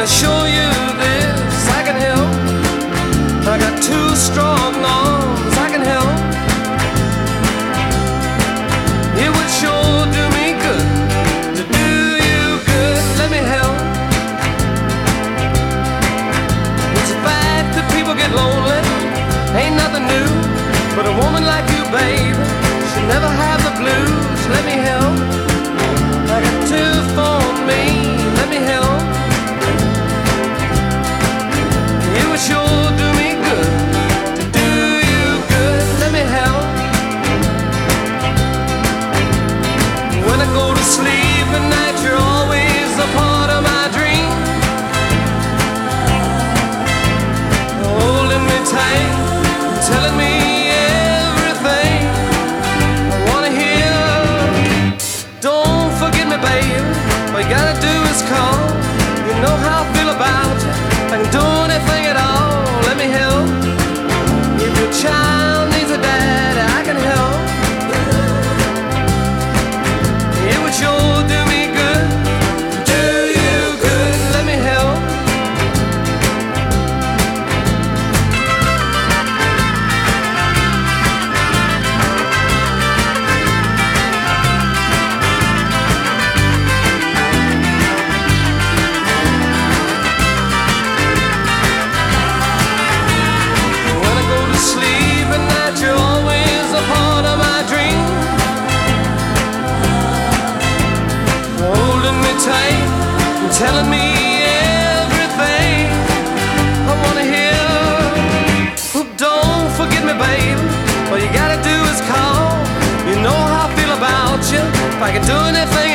assure you this, I can help. I got two strong arms, I can help. It would sure do me good to do you good. Let me help. It's a fact that people get lonely, ain't nothing new. But a woman like you, babe, should never have the blues. Let me help. I got two for me. Let me help. It would sure do me good to do you good. Let me help. When I go to sleep at night, you're always a part of my dream. Holding me tight, telling me everything I wanna hear. Don't forget me, babe. All you gotta do is call. You know how I feel about you. I can do anything at all. Let me help. If your child needs a dad, I can help. It would sure do me good, do you good. Let me help. When I go to sleep at night, you're always a part of my dream. Holding me tight and telling me everything I wanna hear. Oh, don't forget me, babe. All you gotta do is call. You know how I feel about you. If I could do anything